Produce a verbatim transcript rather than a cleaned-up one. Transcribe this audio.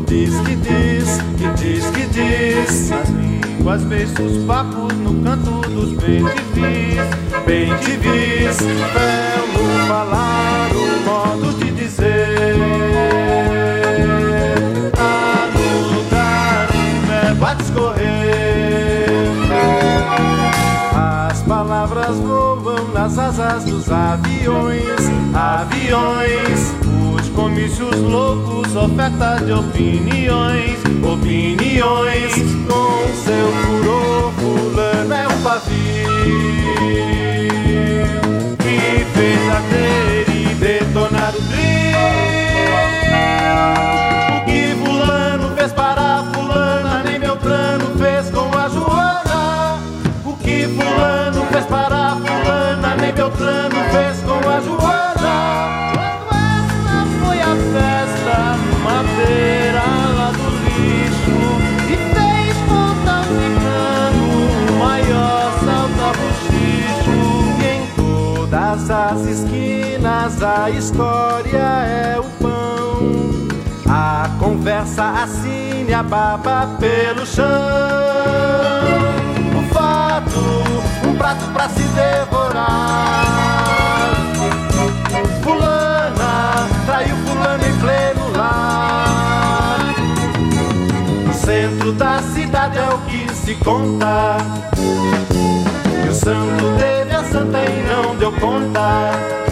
diz que diz, que diz que diz. Nas línguas, beijos, papos no canto dos bem-te-vis. Bem-te-vis, belo falar, o modo de dizer. Há no lugar um verbo a discorrer. As palavras voam nas asas dos aviões, aviões. Os comícios loucos, oferta de opiniões, opiniões. Com seu furor, fulano é um pavio Que fez arder e detonar o trio. O que fulano fez para fulana, nem Beltrano fez com a Joana. O que fulano fez para fulana, nem Beltrano fez com a Joana. A festa numa feira lá do lixo e fez ponta cigano o maior salta-buchicho. E em todas as esquinas a história é o pão, a conversa assine a baba pelo chão. O fato, um prato pra se devorar. Fulana traiu fulano em pleno lar. O centro da cidade é o que se conta. E o santo teve a santa e não deu conta.